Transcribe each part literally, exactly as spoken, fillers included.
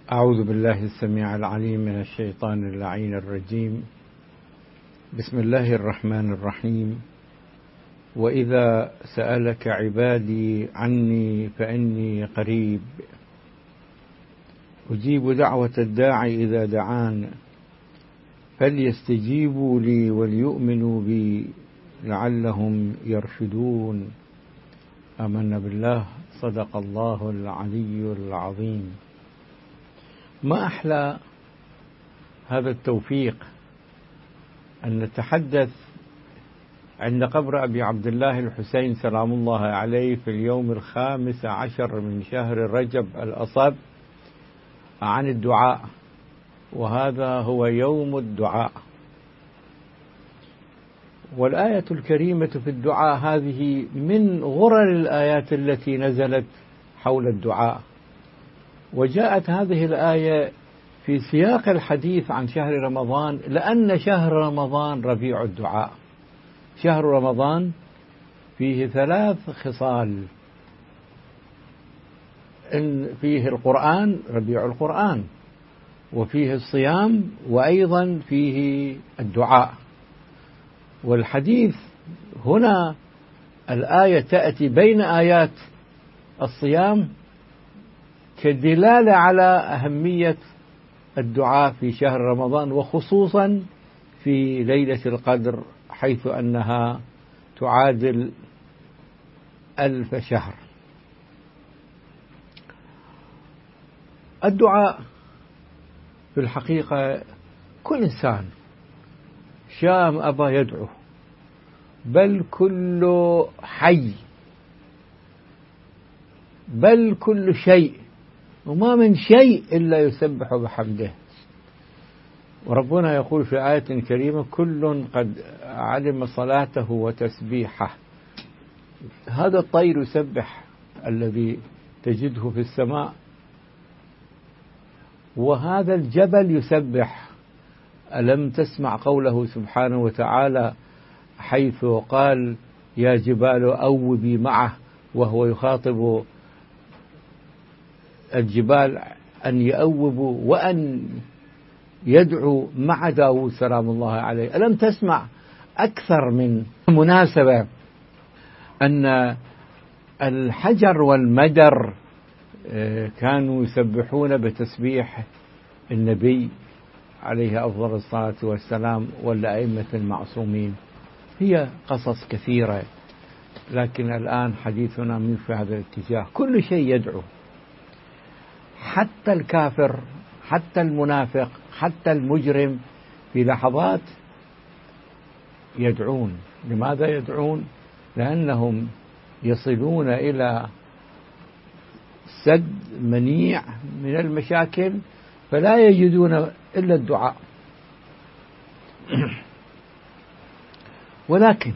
أعوذ بالله السميع العليم من الشيطان اللعين الرجيم. بسم الله الرحمن الرحيم. وإذا سألك عبادي عني فإني قريب أجيب دعوة الداعي إذا دعان فليستجيبوا لي وليؤمنوا بي لعلهم يرشدون. آمنا بالله. صدق الله العلي العظيم. ما أحلى هذا التوفيق أن نتحدث عند قبر أبي عبد الله الحسين سلام الله عليه في اليوم الخامس عشر من شهر رجب الأصب عن الدعاء، وهذا هو يوم الدعاء. والآية الكريمة في الدعاء هذه من غرر الآيات التي نزلت حول الدعاء، وجاءت هذه الآية في سياق الحديث عن شهر رمضان، لأن شهر رمضان ربيع الدعاء. شهر رمضان فيه ثلاث خصال: إن فيه القرآن ربيع القرآن، وفيه الصيام، وأيضا فيه الدعاء. والحديث هنا الآية تأتي بين آيات الصيام كدلالة على أهمية الدعاء في شهر رمضان، وخصوصا في ليلة القدر، حيث أنها تعادل ألف شهر. الدعاء في الحقيقة كل إنسان شاء أم أبى يدعو، بل كل حي، بل كل شيء، وما من شيء إلا يسبح بحمده. وربنا يقول في آية كريمة: كل قد علم صلاته وتسبيحه. هذا الطير يسبح الذي تجده في السماء، وهذا الجبل يسبح. ألم تسمع قوله سبحانه وتعالى حيث قال: يا جبال أوبي معه، وهو يخاطب الجبال أن يأوبوا وأن يدعوا مع داود سلام الله عليه. ألم تسمع أكثر من مناسبة أن الحجر والمدر كانوا يسبحون بتسبيح النبي عليه أفضل الصلاة والسلام والأئمة المعصومين. هي قصص كثيرة، لكن الآن حديثنا من في هذا الاتجاه. كل شيء يدعو، حتى الكافر، حتى المنافق، حتى المجرم في لحظات يدعون. لماذا يدعون؟ لأنهم يصلون إلى سد منيع من المشاكل، فلا يجدون إلا الدعاء. ولكن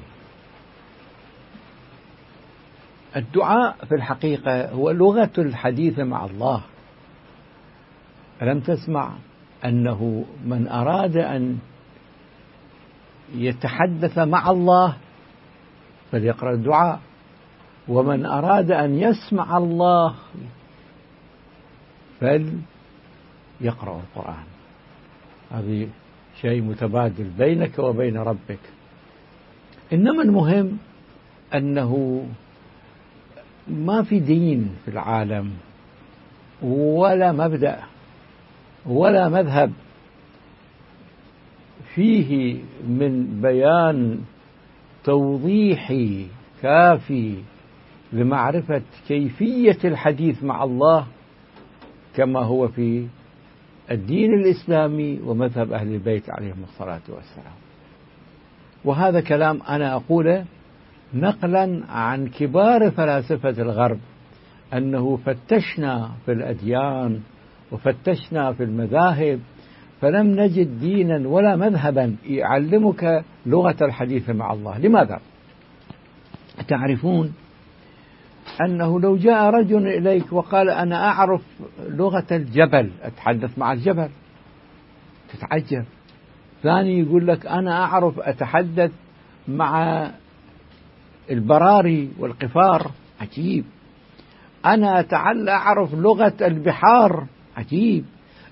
الدعاء في الحقيقة هو لغة الحديث مع الله. ألم تسمع أنه من أراد أن يتحدث مع الله فليقرأ الدعاء، ومن أراد أن يسمع الله فليقرأ القرآن. هذه شيء متبادل بينك وبين ربك. إنما المهم أنه ما في دين في العالم ولا مبدأ ولا مذهب فيه من بيان توضيحي كافي لمعرفة كيفية الحديث مع الله كما هو في الدين الإسلامي ومذهب أهل البيت عليهم الصلاة والسلام. وهذا كلام أنا أقوله نقلا عن كبار فلاسفة الغرب، أنه فتشنا في الأديان وفتشنا في المذاهب فلم نجد دينا ولا مذهبا يعلمك لغة الحديث مع الله. لماذا؟ تعرفون أنه لو جاء رجل إليك وقال: أنا أعرف لغة الجبل، أتحدث مع الجبل، تتعجب. ثاني يقول لك: أنا أعرف أتحدث مع البراري والقفار، عجيب. أنا أتعلم أعرف لغة البحار، عجيب.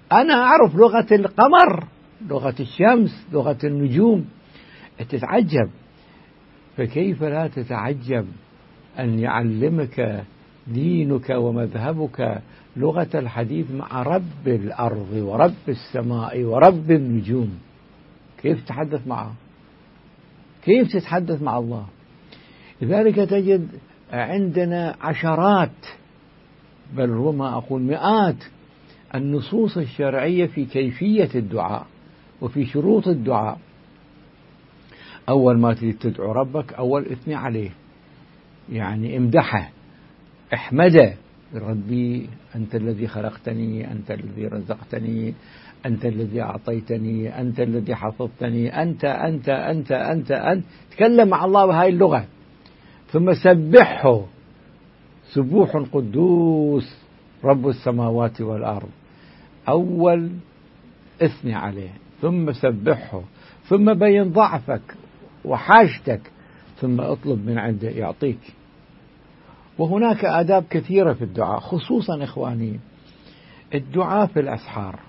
أنا أعرف لغة القمر، لغة الشمس، لغة النجوم. تتعجب، فكيف لا تتعجب أن يعلمك دينك ومذهبك لغة الحديث مع رب الأرض ورب السماء ورب النجوم؟ كيف تتحدث معه؟ كيف تتحدث مع الله؟ لذلك تجد عندنا عشرات، بل ربما أقول مئات النصوص الشرعية في كيفية الدعاء وفي شروط الدعاء. أول ما تريد تدعو ربك أول اثني عليه، يعني امدحه، احمده، ربي أنت الذي خلقتني، أنت الذي رزقتني، أنت الذي أعطيتني، أنت الذي حفظتني، أنت أنت أنت أنت أنت تكلم مع الله بهاي اللغة. ثم سبحه، سبوح قدوس رب السماوات والأرض، أول اثني عليه، ثم سبحه، ثم بين ضعفك وحاجتك، ثم اطلب من عنده يعطيك. وهناك آداب كثيرة في الدعاء، خصوصا إخواني الدعاء في الأسحار.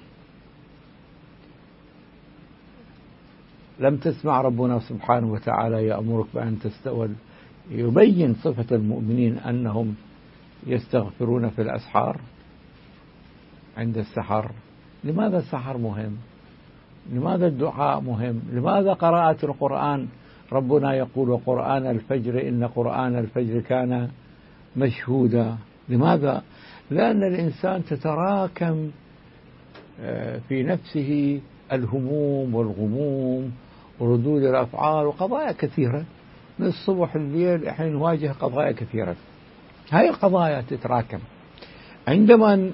لم تسمع ربنا سبحانه وتعالى يأمرك بأن تستول، يبين صفة المؤمنين أنهم يستغفرون في الأسحار عند السحر. لماذا السحر مهم؟ لماذا الدعاء مهم؟ لماذا قراءة القرآن؟ ربنا يقول وقرآن الفجر إن قرآن الفجر كان مشهودا. لماذا؟ لأن الإنسان تتراكم في نفسه الهموم والغموم وردود الأفعال وقضايا كثيرة، من الصبح الليل احنا نواجه قضايا كثيرة. هاي القضايا تتراكم، عندما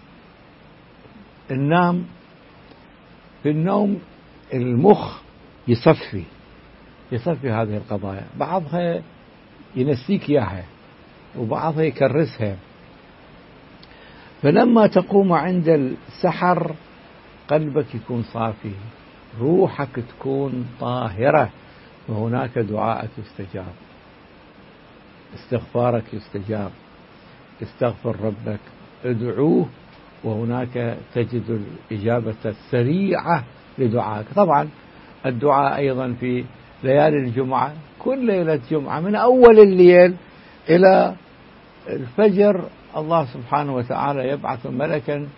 ننام في النوم المخ يصفي يصفي هذه القضايا، بعضها ينسيك إياها وبعضها يكرسها. فلما تقوم عند السحر قلبك يكون صافي، روحك تكون طاهرة، وهناك دعاءك يستجاب، استغفارك يستجاب، استغفر ربك، ادعوه، وهناك تجد الإجابة السريعة لدعائك. طبعا الدعاء أيضا في ليالي الجمعة، كل ليلة جمعة من أول الليل إلى الفجر الله سبحانه وتعالى يبعث ملكا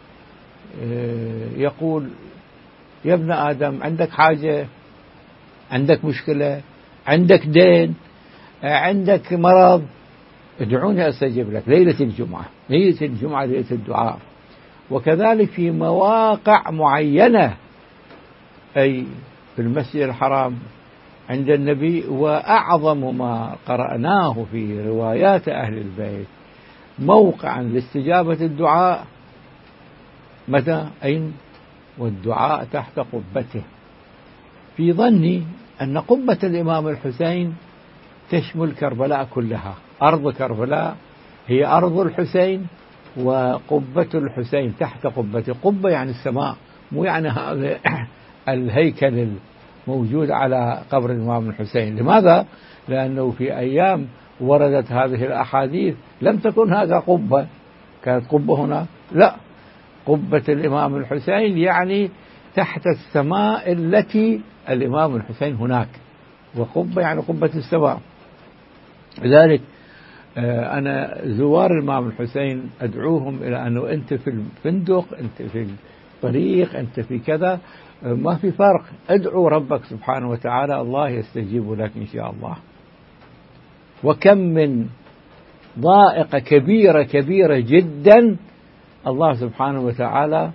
يقول يا ابن آدم عندك حاجة، عندك مشكلة، عندك دين، عندك مرض، ادعوني أستجب لك. ليلة الجمعة، ليلة الجمعة ليلة الدعاء. وكذلك في مواقع معينة، أي في المسجد الحرام عند النبي، وأعظم ما قرأناه في روايات أهل البيت موقعا لاستجابة الدعاء متى؟ أين؟ والدعاء تحت قبته. في ظني أن قبة الإمام الحسين تشمل كربلاء كلها، أرض كربلاء هي أرض الحسين، وقبة الحسين تحت قبته. قبة يعني السماء، مو يعني هذا الهيكل الموجود على قبر الإمام الحسين. لماذا؟ لأنه في أيام وردت هذه الأحاديث لم تكن هذا قبة، كانت قبة هنا، لا، قبة الإمام الحسين يعني تحت السماء التي الإمام الحسين هناك، وقبة يعني قبة السماء. لذلك أنا زوار الإمام الحسين أدعوهم إلى أنه أنت في الفندق، أنت في الطريق، أنت في كذا، ما في فرق، ادعو ربك سبحانه وتعالى، الله يستجيب لك إن شاء الله. وكم من ضائقة كبيرة كبيرة جدا الله سبحانه وتعالى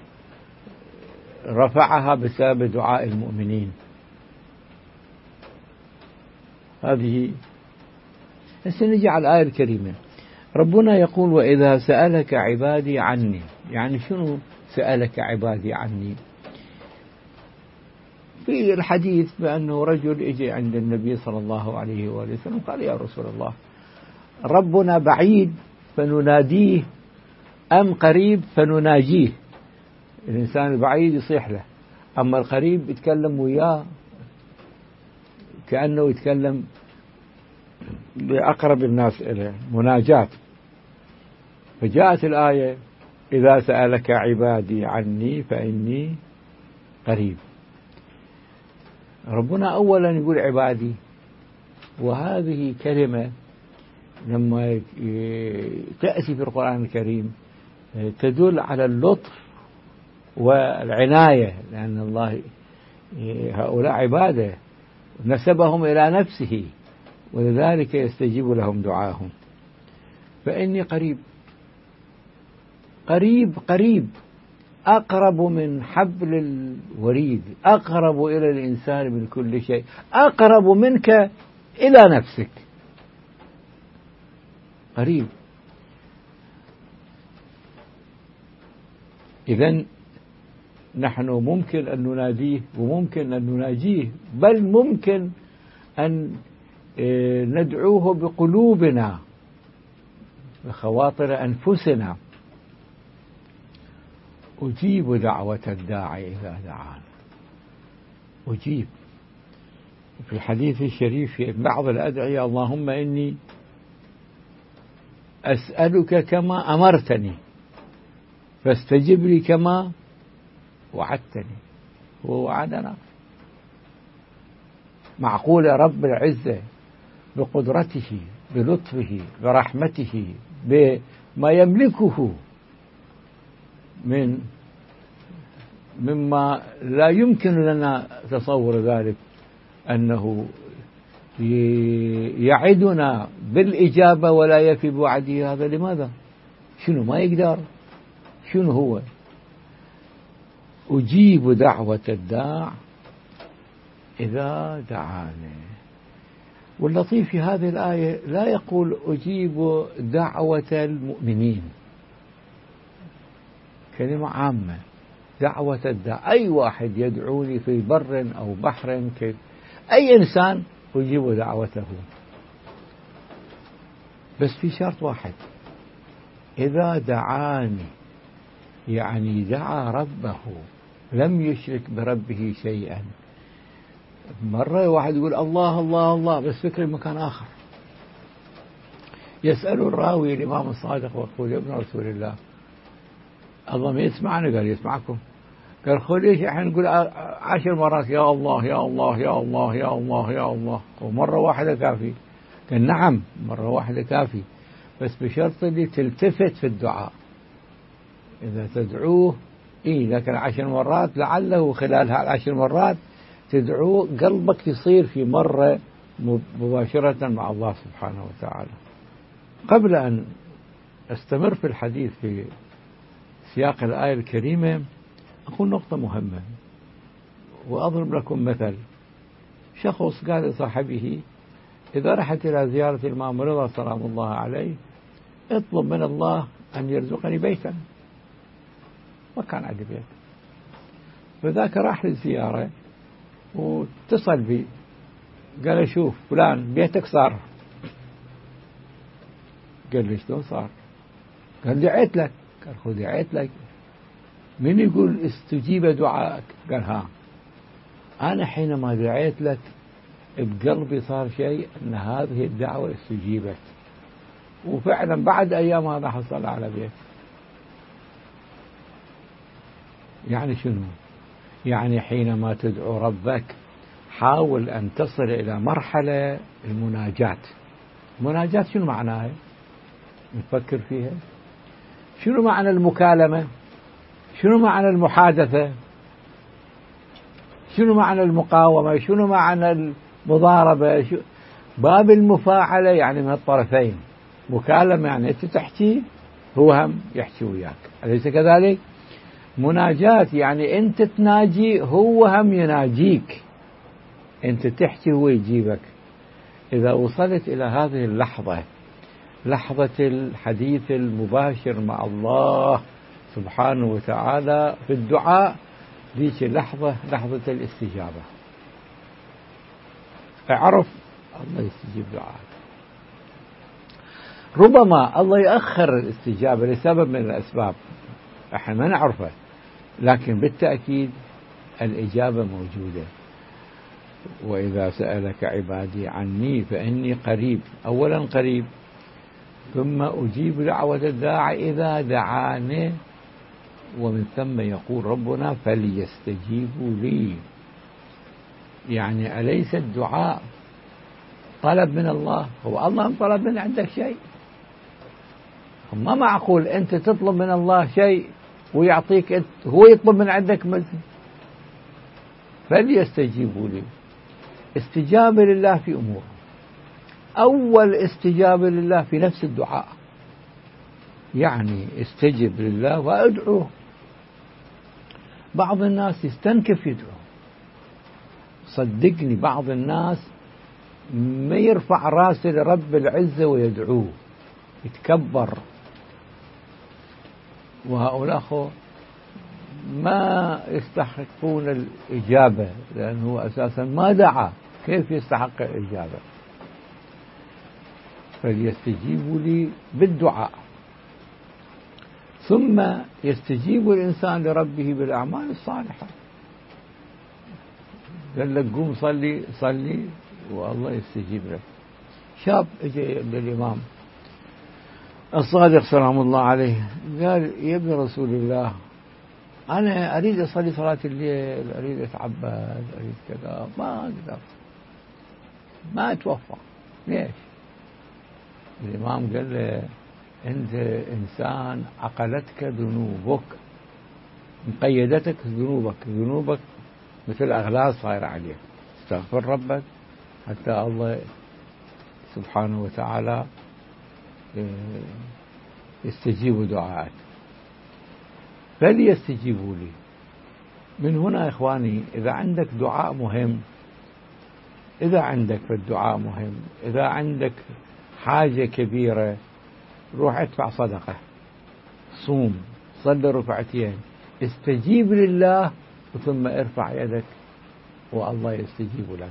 رفعها بسبب دعاء المؤمنين. هذه سنجي على الآية الكريمة. ربنا يقول وإذا سألك عبادي عني، يعني شنو سألك عبادي عني؟ في الحديث بأنه رجل يجي عند النبي صلى الله عليه وآله وسلم قال يا رسول الله ربنا بعيد فنناديه أم قريب فنناجيه؟ الإنسان البعيد يصيح له، أما القريب يتكلم وياه كأنه يتكلم بأقرب الناس إليه، مناجاة. فجاءت الآية إذا سألك عبادي عني فإني قريب. ربنا أولا يقول عبادي، وهذه كلمة لما تأتي في القرآن الكريم تدل على اللطف والعناية، لأن الله هؤلاء عباده نسبهم إلى نفسه، ولذلك يستجيب لهم دعاهم. فإني قريب، قريب قريب، أقرب من حبل الوريد، أقرب إلى الإنسان من كل شيء، أقرب منك إلى نفسك، قريب. إذن نحن ممكن أن نناديه وممكن أن نناجيه، بل ممكن أن ندعوه بقلوبنا بخواطر أنفسنا. أجيب دعوة الداعي إذا دعان، أجيب. في الحديث الشريف في بعض الأدعية: اللهم إني أسألك كما أمرتني فاستجب لي كما وعدتني. هو وعدنا. معقول رب العزة بقدرته بلطفه برحمته بما يملكه من مما لا يمكن لنا تصور ذلك، أنه يعدنا بالإجابة ولا يفي بوعده؟ هذا لماذا؟ شنو ما يقدر؟ شنو هو؟ أجيب دعوة الداع إذا دعاني. واللطيف في هذه الآية لا يقول أجيب دعوة المؤمنين، كلمة عامة، دعوة الداع، أي واحد يدعوني في بر أو بحر، كيف أي إنسان أجيب دعوته، بس في شرط واحد: إذا دعاني، يعني دعا ربه، لم يشرك بربه شيئا. مرة واحد يقول الله الله الله بس فكر مكان آخر. يسأل الراوي الإمام الصادق ويقول: يا ابن رسول الله، الله ما يسمعنا؟ قال: يسمعكم. قال: خذ ليش احنا نقول عشر مرات يا الله يا الله يا الله يا الله يا الله، ومرة واحدة كافي؟ قال: نعم، مرة واحدة كافي، بس بشرط اللي تلتفت في الدعاء. إذا تدعوه إيه، لكن عشر مرات لعله خلال هالعشر مرات تدعوه قلبك يصير في مرة مباشرة مع الله سبحانه وتعالى. قبل أن أستمر في الحديث في سياق الآية الكريمة أقول نقطة مهمة وأضرب لكم مثل. شخص قال لصاحبه: إذا رحت إلى زيارة الإمام رضا سلام الله عليه اطلب من الله أن يرزقني بيتا. ما كان عندي بيت، فذاك راح للزيارة واتصل بي، قال: شوف فلان بيتك صار. قال لي: شلون صار؟ قال: دعيت لك. قال: خذ دعيت لك، من يقول استجيب دعائك؟ قال: ها، أنا حينما دعيت لك بقلبي صار شيء أن هذه الدعوة استجيبت، وفعلا بعد أيام هذا حصل على بيت. يعني شنو؟ يعني حينما تدعو ربك حاول أن تصل إلى مرحلة المناجاة. المناجاة شنو معناها؟ نفكر فيها. شنو معنى المكالمة؟ شنو معنى المحادثة؟ شنو معنى المقاومة؟ شنو معنى المضاربة؟ شو باب المفاعلة؟ يعني من الطرفين. مكالمة يعني أنت تحكي هو هم يحكي وياك، أليس كذلك؟ مناجاة يعني أنت تناجي هو هم يناجيك، أنت تحكي هو يجيبك. إذا وصلت إلى هذه اللحظة، لحظة الحديث المباشر مع الله سبحانه وتعالى في الدعاء، ذيك اللحظة لحظة الاستجابة. اعرف الله يستجيب دعاءك. ربما الله يأخر الاستجابة لسبب من الأسباب احنا ما نعرفه، لكن بالتأكيد الإجابة موجودة. وإذا سألك عبادي عني فإني قريب، أولا قريب، ثم أجيب دعوة الداعي إذا دعاني، ومن ثم يقول ربنا فليستجيبوا لي. يعني أليس الدعاء طلب من الله؟ هو الله طلب من عندك شيء؟ ما معقول أنت تطلب من الله شيء ويعطيك أنت، هو يطلب من عندك مثل. فليستجيبوا لي، استجابة لله في أمور. أول استجابة لله في نفس الدعاء، يعني استجب لله وأدعوه. بعض الناس يستنكف يدعو، صدقني بعض الناس ما يرفع راسه لرب العزة ويدعوه، يتكبر، وهؤلاء ما يستحقون الإجابة لأنه أساسا ما دعا، كيف يستحق الإجابة؟ فليستجيبوا لي بالدعاء، ثم يستجيب الإنسان لربه بالأعمال الصالحة. قال لك قوم صلي صلي والله يستجيب لك. شاب اجى للإمام الصادق سلام الله عليه، قال يا ابن رسول الله أنا أريد أصلي صلاة الليل، أريد أتعبد، أريد كذا، ما أقدر، ما أتوفق. ليش؟ الإمام قال له أنت إنسان عقلتك ذنوبك، مقيدتك ذنوبك، ذنوبك مثل أغلال صايرة عليك، استغفر ربك حتى الله سبحانه وتعالى يستجيب دعاءك. فليستجيبوا لي. من هنا إخواني إذا عندك دعاء مهم، إذا عندك في الدعاء مهم، إذا عندك حاجة كبيرة، روح ادفع صدقة، صوم، صلي ركعتين، استجيب لله، ثم ارفع يدك والله يستجيب لك.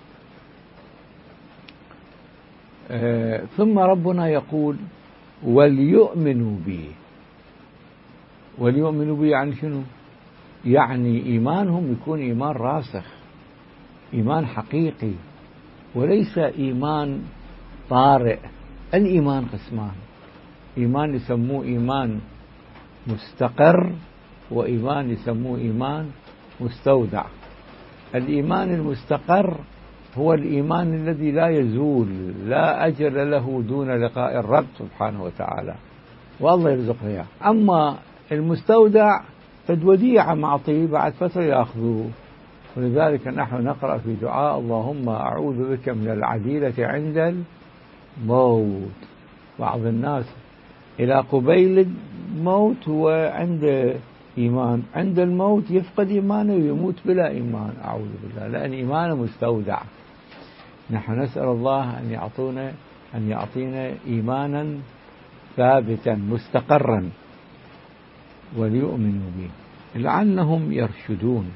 آه ثم ربنا يقول وليؤمنوا بي. وليؤمنوا بي يعني شنو؟ يعني إيمانهم يكون إيمان راسخ، إيمان حقيقي، وليس إيمان طارئ. الإيمان قسمان، إيمان يسموه إيمان مستقر، وإيمان يسموه إيمان مستودع. الإيمان المستقر هو الإيمان الذي لا يزول، لا أجل له دون لقاء الرب سبحانه وتعالى، والله يرزقه إياه. أما المستودع قد وديعة معطيه بعد فترة يأخذوه. ولذلك نحن نقرأ في دعاء اللهم أعوذ بك من العديلة عند الموت. بعض الناس إلى قبيل الموت هو عند إيمان، عند الموت يفقد إيمانه ويموت بلا إيمان، أعوذ بالله، لأن إيمانه مستودع. نحن نسأل الله أن يعطونا أن يعطينا إيمانا ثابتا مستقرا. وليؤمنوا به لعلهم يرشدون.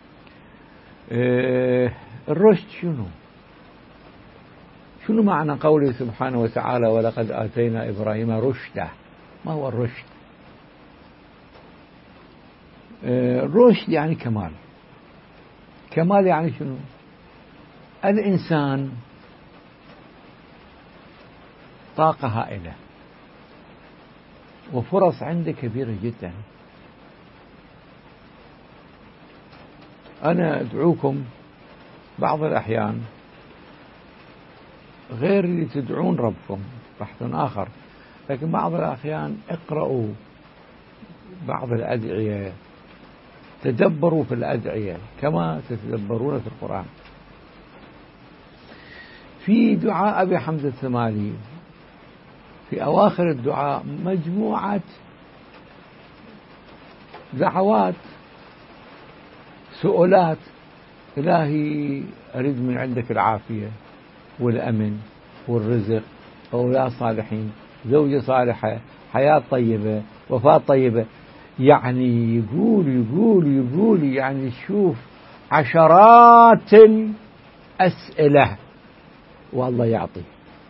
اه الرشد شنو؟ شنو معنى قوله سبحانه وتعالى ولقد آتينا إبراهيم رشده؟ ما هو الرشد؟ اه الرشد يعني كمال. كمال يعني شنو؟ الإنسان طاقة هائلة وفرص عنده كبيرة جدا. أنا أدعوكم بعض الأحيان غير اللي تدعون ربكم بحث آخر، لكن بعض الأحيان اقرأوا بعض الأدعية، تدبروا في الأدعية كما تتدبرون في القرآن. في دعاء أبي حمزة الثمالي في أواخر الدعاء مجموعة دعوات، سؤالات: إلهي أريد من عندك العافية والأمن والرزق، أولاد صالحين، زوجة صالحة، حياة طيبة، وفاة طيبة. يعني يقول يقول يقول يعني شوف عشرات الأسئلة والله يعطي.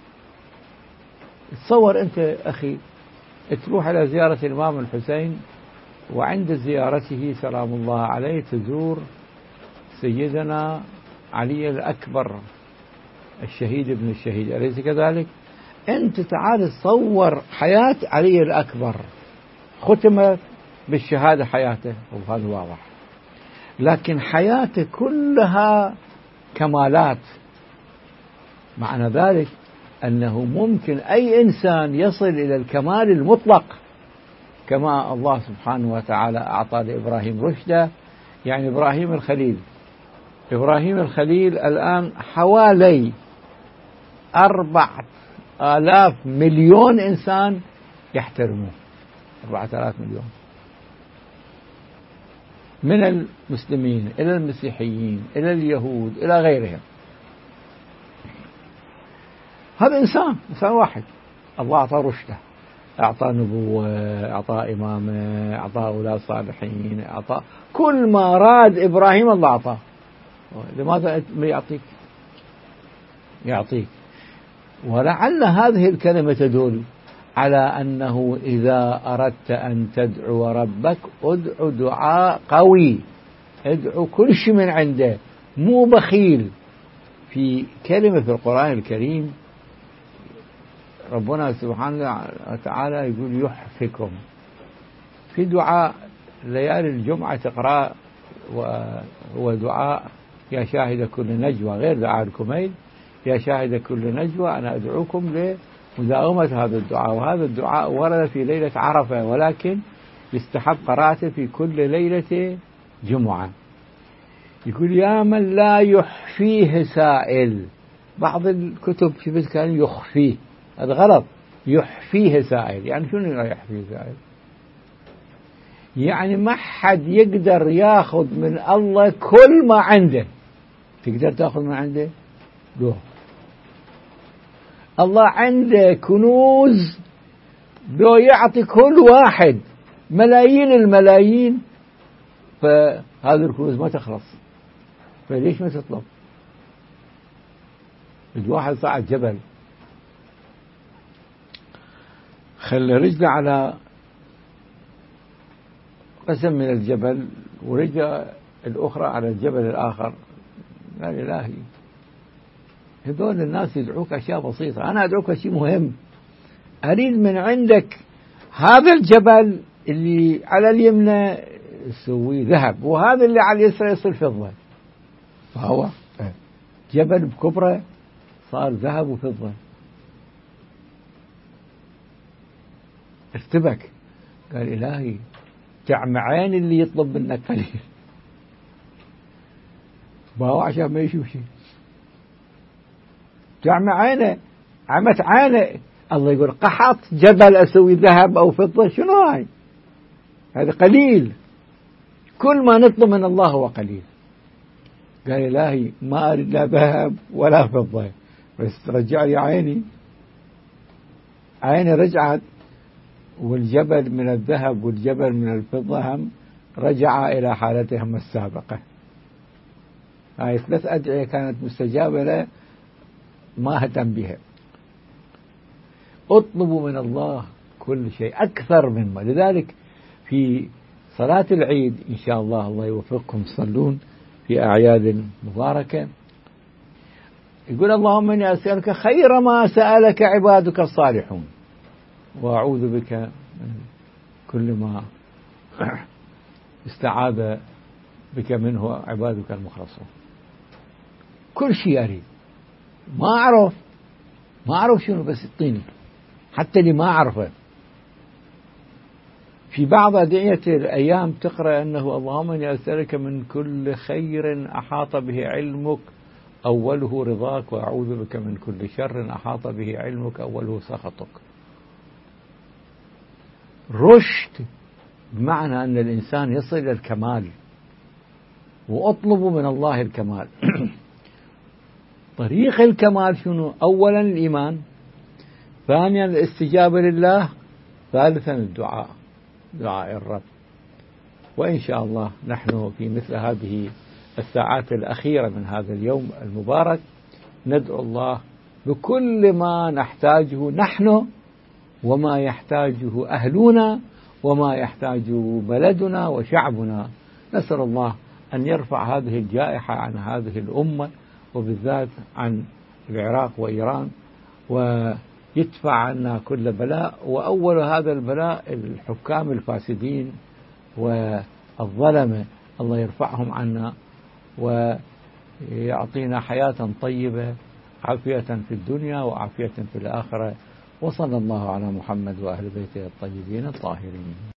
تصور أنت أخي تروح على زيارة الإمام الحسين، وعند زيارته سلام الله عليه تزور سيدنا علي الأكبر الشهيد ابن الشهيد، أليس كذلك؟ أنت تعال تصور حياة علي الأكبر، ختمت بالشهادة حياته، وهذا واضح، لكن حياته كلها كمالات. معنى ذلك أنه ممكن أي إنسان يصل إلى الكمال المطلق كما الله سبحانه وتعالى أعطى لإبراهيم رشده. يعني إبراهيم الخليل إبراهيم الخليل الآن حوالي أربعة آلاف مليون إنسان يحترموه، أربعة آلاف مليون، من المسلمين إلى المسيحيين إلى اليهود إلى غيرهم. هذا إنسان إنسان واحد الله أعطى رشده، أعطى نبوة، أعطى إمامة، أعطى أولاد صالحين، أعطى كل ما راد إبراهيم الله أعطاه. لماذا يعطيك يعطيك ولعل هذه الكلمة تدل على أنه إذا أردت أن تدعو ربك ادعو دعاء قوي، ادعو كل شيء من عنده، مو بخيل. في كلمة في القرآن الكريم ربنا سبحانه وتعالى يقول يحفكم. في دعاء ليالي الجمعة تقرأ وهو دعاء يا شاهد كل نجوى، غير دعاء الكميل، يا شاهد كل نجوى أنا أدعوكم لمداومة هذا الدعاء. وهذا الدعاء ورد في ليلة عرفة، ولكن يستحب قراءته في كل ليلة جمعة. يقول يا من لا يحفيه سائل. بعض الكتب في كان يخفيه، هذا غلط، يحفيه سائل. يعني شنو لا يحفيه سائل؟ يعني ما حد يقدر ياخذ من الله كل ما عنده. تقدر تاخذ من عنده؟ لا. الله عنده كنوز لو يعطي كل واحد ملايين الملايين فهذه الكنوز ما تخلص. فليش ما تطلب؟ الواحد صعد جبل، خلى رجله على قسم من الجبل ورجله الأخرى على الجبل الآخر، قال إلهي هذول الناس يدعوك أشياء بسيطة، أنا أدعوك شيء مهم، أريد من عندك هذا الجبل اللي على اليمنى يسوي ذهب، وهذا اللي على اليسرى يصير فضة. فهو جبل بكبره صار ذهب وفضة. ارتبك، قال إلهي تعمى عين اللي يطلب منك قليل، ما هو عشان ما يشوف شيء. تعمى عينه، عمت عينه، الله يقول قحط جبل أسوي ذهب أو فضة، شنو هاي؟ هذا قليل، كل ما نطلب من الله هو قليل. قال إلهي ما أريد لا ذهب ولا فضة، بس رجع لي عيني. عيني رجعت، والجبل من الذهب والجبل من الفضة هم رجع إلى حالتهم السابقة. هاي ثلاث أدعية كانت مستجابة له ما اهتم بها. اطلبوا من الله كل شيء أكثر مما. لذلك في صلاة العيد إن شاء الله الله يوفقكم تصلون في أعياد مباركة، يقول اللهم إني أسألك خير ما سألك عبادك الصالحون، وأعوذ بك من كل ما استعاذ بك منه عبادك المخلصون. كل شيء أريد، ما أعرف ما أعرف شنو، بس اعطيني حتى اللي ما أعرفه. في بعض أدعية الأيام تقرأ أنه اللهم إني أسألك من كل خير أحاط به علمك أوله رضاك، وأعوذ بك من كل شر أحاط به علمك أوله سخطك. رشد بمعنى أن الإنسان يصل إلى الكمال، وأطلب من الله الكمال. طريق الكمال شنو؟ أولا الإيمان، ثانيا الاستجابة لله، ثالثا الدعاء، دعاء الرب. وإن شاء الله نحن في مثل هذه الساعات الأخيرة من هذا اليوم المبارك ندعو الله بكل ما نحتاجه نحن، وما يحتاجه أهلنا، وما يحتاجه بلدنا وشعبنا. نسأل الله أن يرفع هذه الجائحة عن هذه الأمة، وبالذات عن العراق وإيران، ويدفع عنا كل بلاء. وأول هذا البلاء الحكام الفاسدين والظلمة الله يرفعهم عنا ويعطينا حياة طيبة عافية في الدنيا وعافية في الآخرة. وصلى الله على محمد وأهل بيته الطيبين الطاهرين.